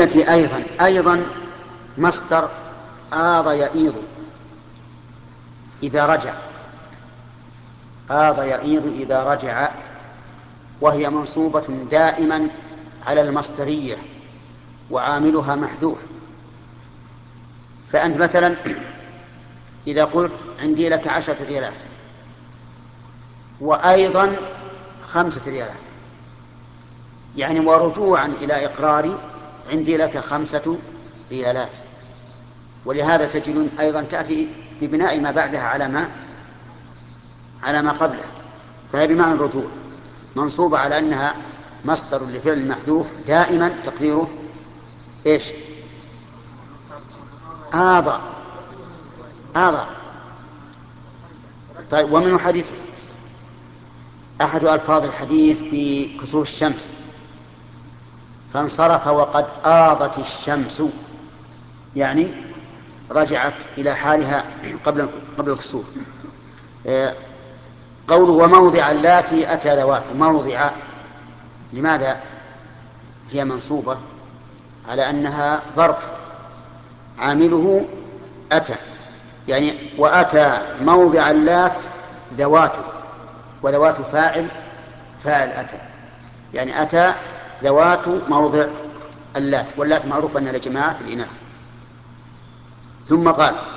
وكلمة أيضا مصدر آض يئيض إذا رجع، آض يئيض إذا رجع، وهي منصوبة دائما على المصدرية وعاملها محذوف. فأنت مثلا إذا قلت عندي لك 10 ريالات وأيضا 5 ريالات، يعني ورجوعا إلى إقراري عندي لك 5 ريالات. ولهذا تجد أيضا تأتي ببناء ما بعدها على ما قبله، فهي بمعنى الرجوع، منصوبة على أنها مصدر لفعل محذوف دائما تقديره إيش؟ آضى. آضى. طيب، ومن حديث أحد ألفاظ الحديث في كسوف الشمس: فانصرف وقد آضت الشمس، يعني رجعت إلى حالها قبل الكسوف. قوله وموضع اللاتي أتى ذوات، موضع لماذا هي منصوبة؟ على أنها ظرف عامله أتى، يعني وأتى موضع اللات ذوات، وذوات فاعل أتى، يعني أتى ذوات موضع اللات، واللات معروف أنها لجماعة الإناث. ثم قال